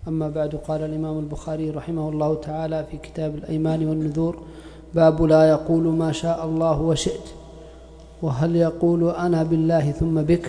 أما بعد، قال الإمام البخاري رحمه الله تعالى في كتاب الأيمان والنذور: باب لا يقول ما شاء الله وشئت، وهل يقول أنا بالله ثم بك.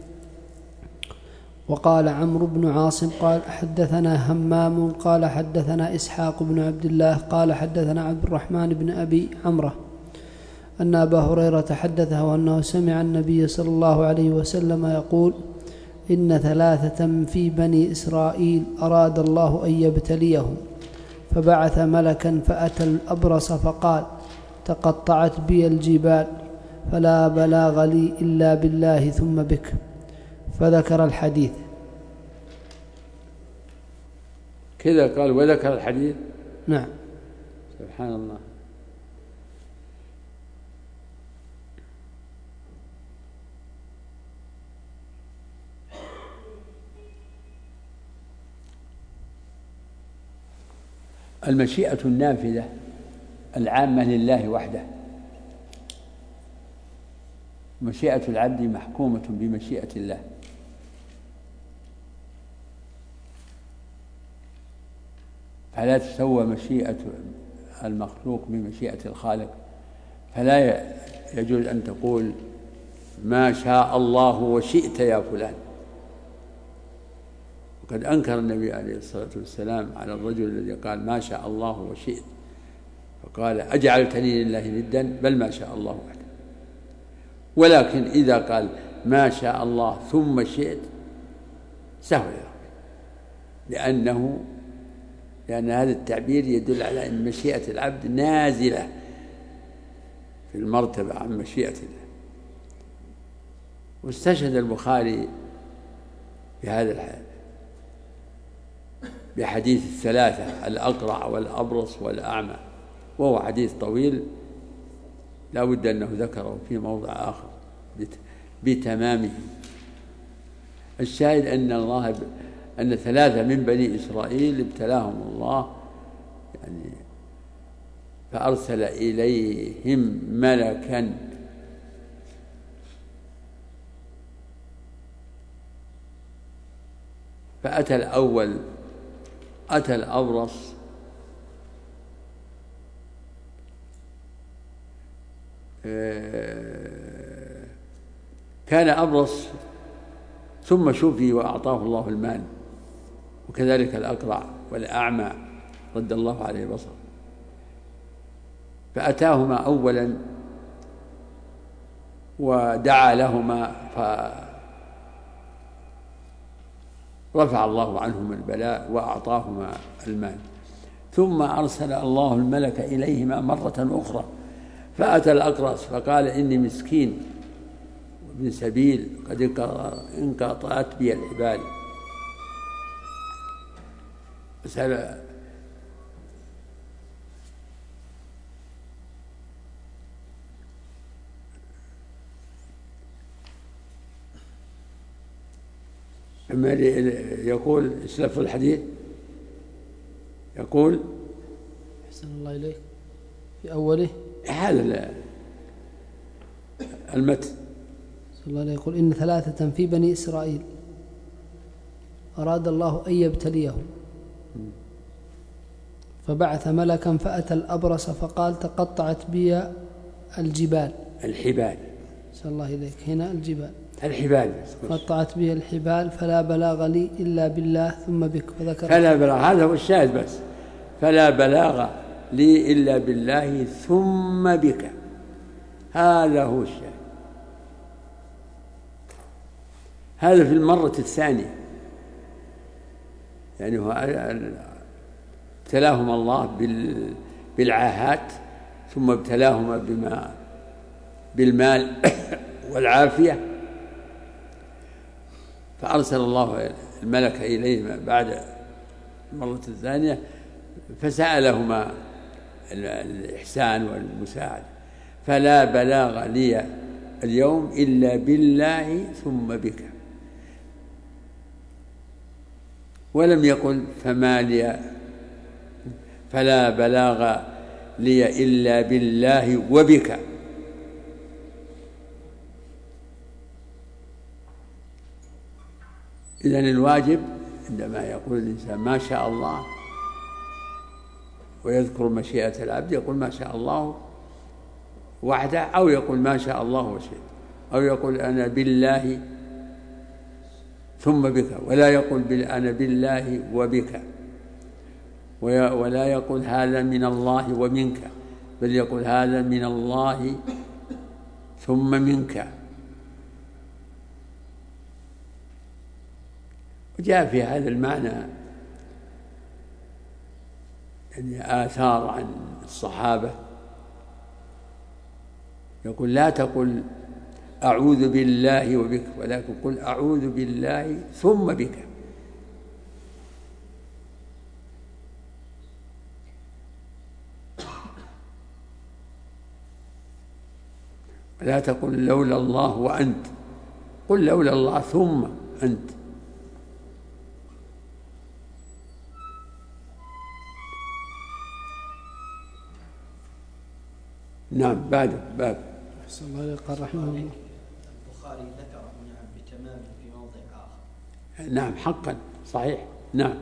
وقال عمرو بن عاصم قال حدثنا همام قال حدثنا إسحاق بن عبد الله قال حدثنا عبد الرحمن بن أبي عمرة أن أبا هريرة حدثه أنه سمع النبي صلى الله عليه وسلم يقول: إن ثلاثة في بني إسرائيل أراد الله أن يبتليهم، فبعث ملكا فأتى الأبرص فقال: تقطعت بي الجبال، فلا بلاغ لي إلا بالله ثم بك، فذكر الحديث. كذا قال وذكر الحديث. نعم. سبحان الله. المشيئة النافذة العامة لله وحده، مشيئة العبد محكومة بمشيئة الله، فلا تسوى مشيئة المخلوق بمشيئة الخالق، فلا يجوز أن تقول ما شاء الله وشئت يا فلان. وقد أنكر النبي عليه الصلاة والسلام على الرجل الذي قال ما شاء الله وشئت، فقال: أجعلتني لله ندا؟ بل ما شاء الله وحده. ولكن إذا قال ما شاء الله ثم شئت سهل، لأن هذا التعبير يدل على أن مشيئة العبد نازلة في المرتبة عن مشيئة الله. واستشهد البخاري بهذا الحال بحديث الثلاثة: الأقرع والأبرص والأعمى، وهو حديث طويل لا بد أنه ذكره في موضع آخر بتمامه. الشاهد أن ثلاثة من بني إسرائيل ابتلاهم الله، فأرسل إليهم ملكا فأتى الأول، أتى الأبرص كان أبرص ثم شفي وأعطاه الله المال، وكذلك الأقرع والأعمى رد الله عليه بصره. فأتاهما أولا ودعا لهما فرفع الله عنهما البلاء وأعطاهما المال، ثم أرسل الله الملك إليهما مرة أخرى، فأتى الأقرص فقال: إني مسكين وابن سبيل قد انقطعت بي الحبال. يقول اسلف الحديث، يقول أحسن الله إليك في أوله هذا المتن صلى الله عليه يقول: إن ثلاثة في بني إسرائيل أراد الله أن يبتليهم، فبعث ملكا فأتى الأبرص فقال: تقطعت بي الجبال، الحبال، صلى الله إليك هنا الجبال، الحبال، قطعت بي الحبال، فلا بلاغ لي إلا بالله ثم بك، فذكر فلا بلاغ. هذا هو الشاهد بس، فلا بلاغ لي إلا بالله ثم بك، هذا هو الشاهد. هذا في المرة الثانية، يعني ابتلاهما الله بالعاهات، ثم ابتلاهما بالمال والعافية، فأرسل الله الملك إليهما بعد المرة الثانية فسألهما الإحسان والمساعدة: فلا بلاغ لي اليوم إلا بالله ثم بك. ولم يقل فلا بلاغ لي إلا بالله وبك. إذن الواجب عندما يقول الإنسان ما شاء الله ويذكر مشيئة العبد يقول ما شاء الله وحده، أو يقول ما شاء الله وشئت، أو يقول أنا بالله ثم بك، ولا يقول أنا بالله وبك، ولا يقول هذا من الله ومنك، بل يقول هذا من الله ثم منك. وجاء في هذا المعنى يعني آثار عن الصحابة، يقول لا تقل أعوذ بالله وبك، ولكن قل أعوذ بالله ثم بك. لا تقل لولا الله وأنت، قل لولا الله ثم أنت. نعم. باب أحسن الله إليك. قال رحمه الله البخاري ذكره نعم بتمام في موضع آخر. نعم حقا صحيح. نعم.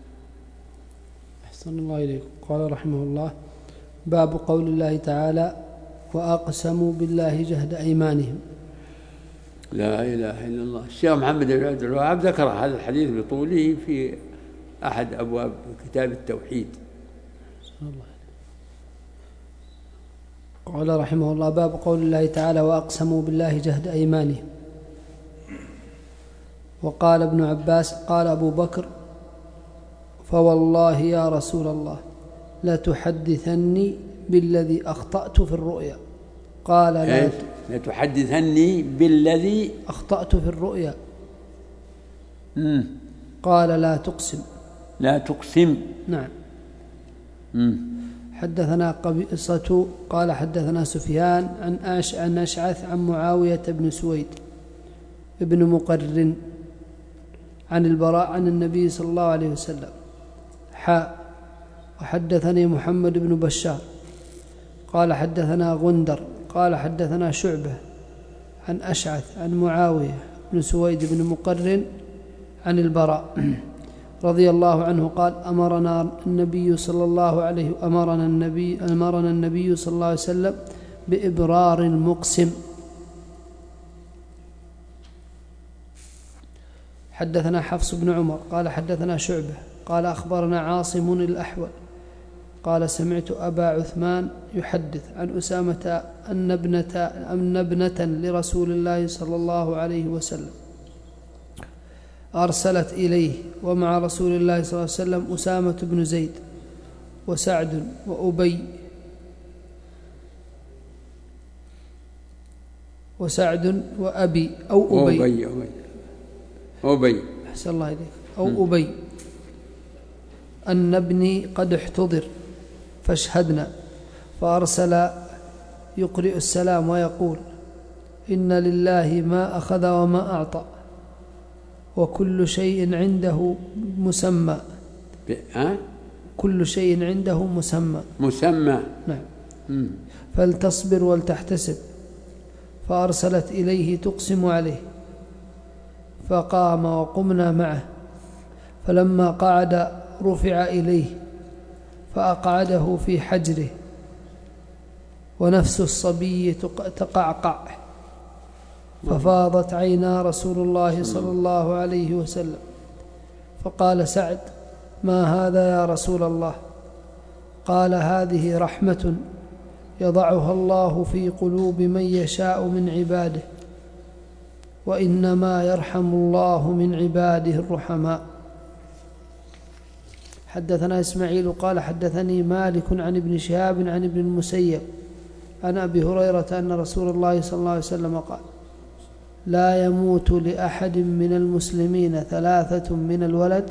أحسن الله إليك. قال رحمه الله باب قول الله تعالى وأقسموا بالله جهد أيمانهم. لا إله إلا الله. الشيخ محمد بن عبد الوهاب ذكر هذا الحديث بطوله في أحد أبواب كتاب التوحيد. قال رحمه الله باب قول الله تعالى وأقسموا بالله جهد أيمانهم. وقال ابن عباس قال أبو بكر فوالله يا رسول الله لتحدثني بالذي أخطأت في الرؤيا. قال لا تحدثني بالذي أخطأت في الرؤيا. قال لا تقسم. لا تقسم. نعم. حدثنا قبيصة قال حدثنا سفيان عن أشعث عن معاوية بن سويد ابن مقرن عن البراء عن النبي صلى الله عليه وسلم. وحدثني محمد بن بشار قال حدثنا غندر قال حدثنا شعبة عن أشعث عن معاوية بن سويد بن مقرن عن البراء رضي الله عنه قال أمرنا النبي صلى الله عليه وسلم بإبرار المقسم. حدثنا حفص بن عمر قال حدثنا شعبة قال أخبرنا عاصم الأحول قال سمعت أبا عثمان يحدث عن أسامة أن ابنة لرسول الله صلى الله عليه وسلم أرسلت إليه ومع رسول الله صلى الله عليه وسلم أسامة بن زيد وسعد وأبي وسعد وأبي أو أبي أحسن الله إليك أو أبي أن ابني قد احتضر فاشهدنا. فأرسل يقرئ السلام ويقول إن لله ما أخذ وما أعطى وكل شيء عنده مسمى. كل شيء عنده مسمى. نعم. فلتصبر ولتحتسب. فأرسلت إليه تقسم عليه فقام وقمنا معه فلما قعد رفع إليه فأقعده في حجره ونفس الصبي تقعقع ففاضت عينا رسول الله صلى الله عليه وسلم فقال سعد ما هذا يا رسول الله؟ قال هذه رحمة يضعها الله في قلوب من يشاء من عباده وإنما يرحم الله من عباده الرحماء. حدثنا إسماعيل قال حدثني مالك عن ابن شهاب عن ابن المسيب عن أبي هريرة أن رسول الله صلى الله عليه وسلم قال لا يموت لأحد من المسلمين 3 من الولد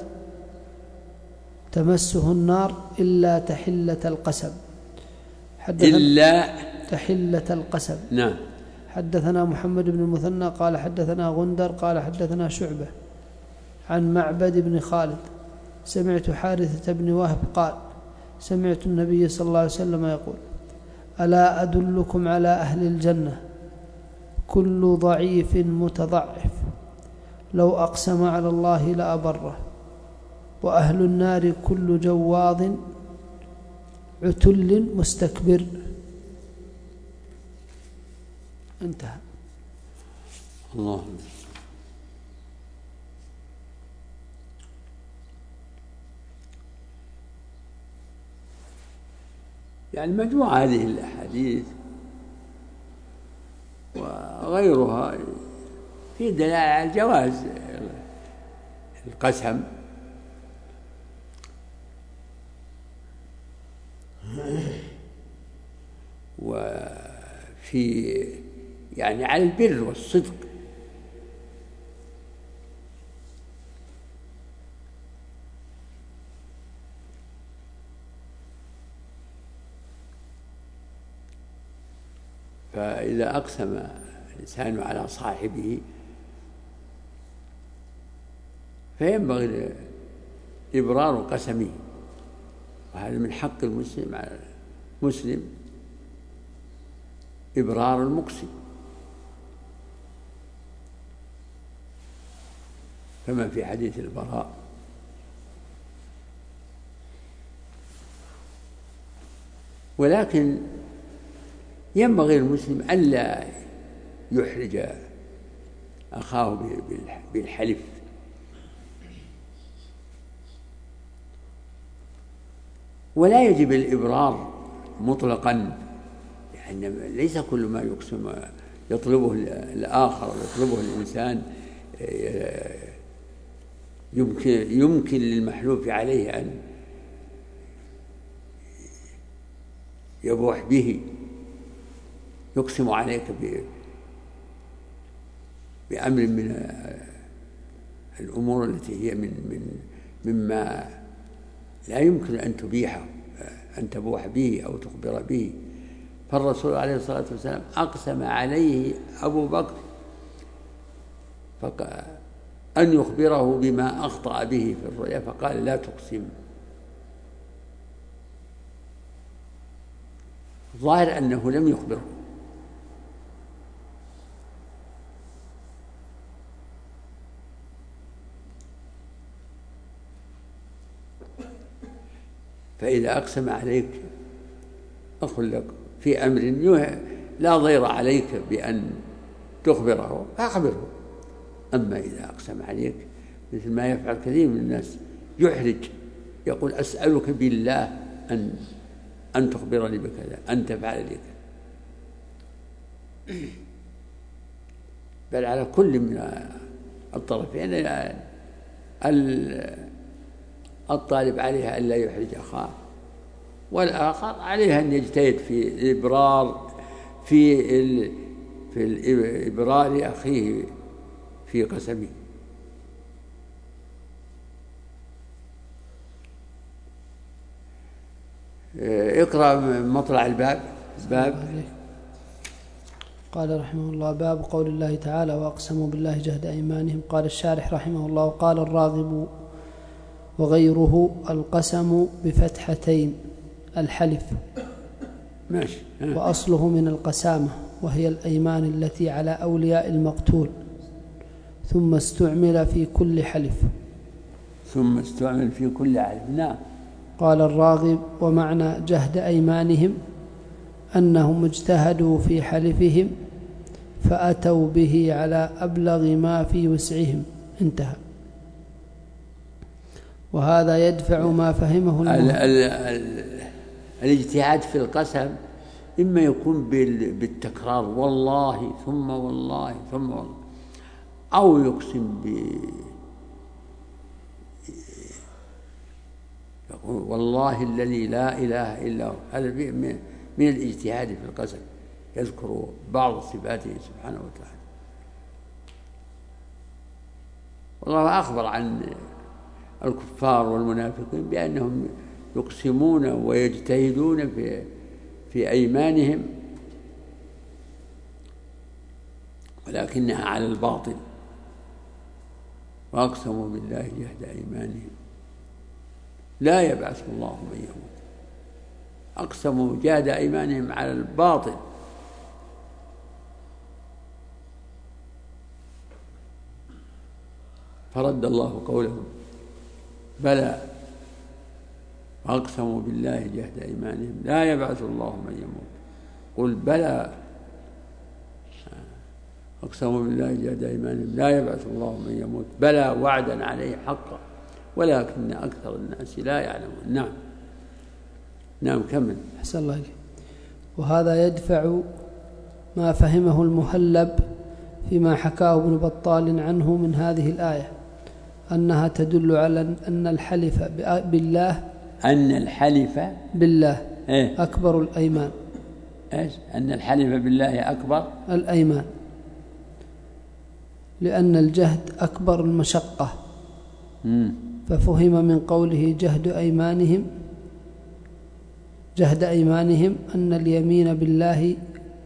تمسه النار إلا تحلة القسم. إلا تحلة القسم. نعم. حدثنا محمد بن المثنى قال حدثنا غندر قال حدثنا شعبة عن معبد بن خالد سمعت حارثة بن وهب قال سمعت النبي صلى الله عليه وسلم يقول ألا أدلكم على أهل الجنة كل ضعيف متضعف لو أقسم على الله لأبره وأهل النار كل جواظ عتل مستكبر. انتهى. الله. يعني مجموعة هذه الأحاديث وغيرها في دلالة على جواز القسم وفي يعني على البر والصدق. فإذا أقسم الإنسان على صاحبه فينبغي إبرار قسمه، وهذا من حق المسلم على المسلم إبرار المقسم، كما في حديث البراء. ولكن ينبغي المسلم ألا يحرج أخاه بالحلف، ولا يجب الإبرار مطلقا، يعني ليس كل ما يقسم يطلبه الآخر ويطلبه الإنسان يمكن للمحلوف عليه أن يبوح به. يقسم عليك بأمر من الأمور التي هي مما لا يمكن أن تبيحه، أن تبوح به أو تخبر به. فالرسول عليه الصلاة والسلام أقسم عليه أبو بكر أن يخبره بما أخطأ به في الرؤيا، فقال لا تقسم. ظاهر أنه لم يخبره، فإذا أقسم عليك أخ لك في أمر لا ضير عليك بأن تخبره فأخبره. أما إذا أقسم عليك مثل ما يفعل كثير من الناس، يحرج، يقول أسألك بالله أن تخبرني بكذا، أن تفعل لي كذا. بل على كل من الطرفين الطالب عليها ألا يحرج أخاه، والآخر عليها أن يجتهد في الإبرار في إبرار أخيه في قسمه. اقرأ مطلع الباب. قال رحمه الله: باب قول الله تعالى: وأقسموا بالله جهد أيمانهم. قال الشارح رحمه الله: قال الراغب وغيره: القسم بفتحتين الحلف، ماشي. وأصله من القسامة، وهي الأيمان التي على أولياء المقتول، ثم استعمل في كل حلف. نعم. قال الراغب: ومعنى جهد أيمانهم أنهم اجتهدوا في حلفهم فأتوا به على أبلغ ما في وسعهم. انتهى. وهذا يدفع ما فهمه الاجتهاد في القسم إما يكون بالتكرار، والله ثم والله ثم والله، أو يقسم يقول والله الذي لا إله إلا هو. هذا من الاجتهاد في القسم، يذكر بعض صفاته سبحانه وتعالى. والله أخبر عن الكفار والمنافقين بأنهم يقسمون ويجتهدون في أيمانهم، ولكنها على الباطل. وأقسموا بالله جهد أيمانهم لا يبعث الله من يموت. أقسموا جهد أيمانهم على الباطل. فرد الله قولهم بلى وأقسموا بالله جهد أيمانهم لا يبعث الله من يموت قل بلى أقسموا بالله جهد أيمانهم لا يبعث الله من يموت بلى وعدا عليه حقا ولكن أكثر الناس لا يعلمون. نعم كمل. أحسن الله عليك. وهذا يدفع ما فهمه المهلب فيما حكاه ابن بطال عنه من هذه الآية أنها تدل على أن الحلف بالله أكبر الأيمان. إيش؟ أن الحلف بالله أكبر الأيمان، لأن الجهد أكبر المشقة. ففهم من قوله جهد أيمانهم أن اليمين بالله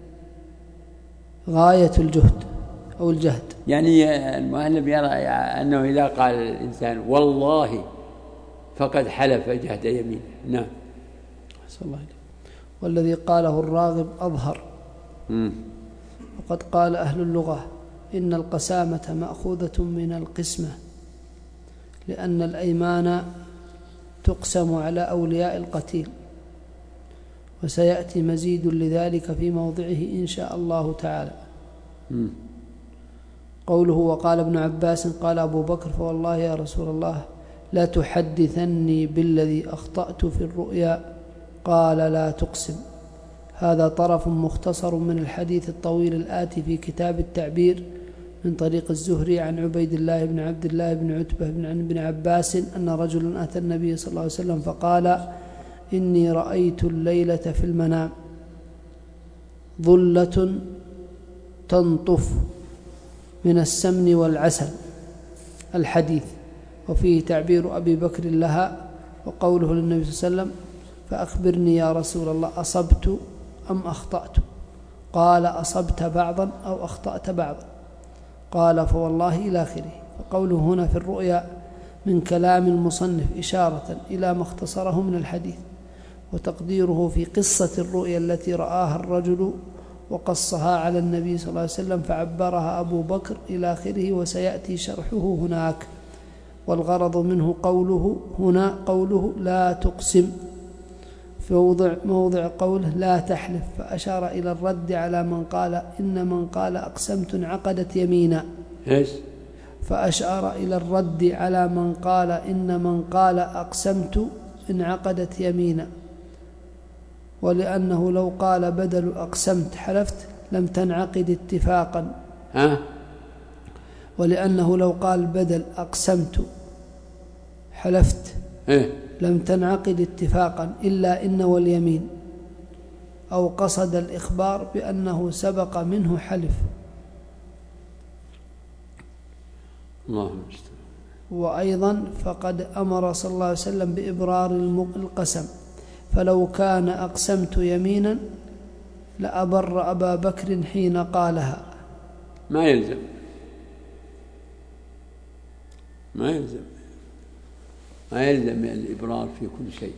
غاية الجهد أو الجهد. يعني المؤلف يرى أنه إذا قال الإنسان والله فقد حلف جهد يمينه. نعم. أحسن الله عليك. والذي قاله الراغب أظهر. وقد قال أهل اللغة إن القسامة مأخوذة من القسمة، لأن الأيمان تقسم على أولياء القتيل، وسيأتي مزيد لذلك في موضعه إن شاء الله تعالى. قوله وقال ابن عباس قال أبو بكر فوالله يا رسول الله لا تحدثني بالذي أخطأت في الرؤيا، قال لا تقسم. هذا طرف مختصر من الحديث الطويل الآتي في كتاب التعبير من طريق الزهري عن عبيد الله بن عبد الله بن عتبة عن ابن عباس أن رجلا أتى النبي صلى الله عليه وسلم فقال إني رأيت الليلة في المنام ظلة تنطف من السمن والعسل، الحديث، وفيه تعبير أبي بكر لها وقوله للنبي صلى الله عليه وسلم فأخبرني يا رسول الله أصبت أم أخطأت؟ قال أصبت بعضا أو أخطأت بعضا. قال فوالله إلى آخره. فقوله هنا في الرؤيا من كلام المصنف إشارة إلى ما اختصره من الحديث، وتقديره في قصة الرؤيا التي رآها الرجل وقصها على النبي صلى الله عليه وسلم فعبرها أبو بكر إلى آخره، وسيأتي شرحه هناك. والغرض منه قوله لا تقسم في موضع قوله لا تحلف، فأشار إلى الرد على من قال إن من قال أقسمت انعقدت يمينا. فأشار إلى الرد على من قال إن من قال أقسمت انعقدت يمينا، ولأنه لو قال بدل أقسمت حلفت لم تنعقد اتفاقا. ولأنه لو قال بدل أقسمت حلفت لم تنعقد اتفاقا إلا إن واليمين، أو قصد الإخبار بأنه سبق منه حلف. وأيضا فقد أمر صلى الله عليه وسلم بإبرار القسم، فلو كان أقسمت يمينا لأبر أبا بكر حين قالها. ما يلزم الإبرار في كل شيء.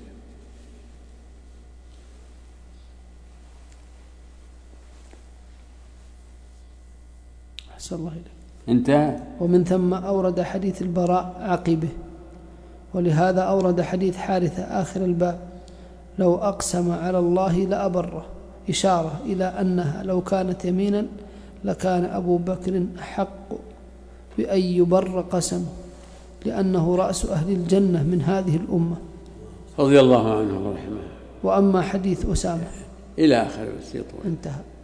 أحسن الله إليك. انتهى. ومن ثم أورد حديث البراء عقبه، ولهذا أورد حديث حارثة آخر الباب لو أقسم على الله لأبره، إشارة إلى أنها لو كانت يمينا لكان أبو بكر أحق بأن يبر قسمه، لأنه رأس أهل الجنة من هذه الأمة رضي الله عنه ورحمه. وأما حديث أسامة إلى آخر. انتهى.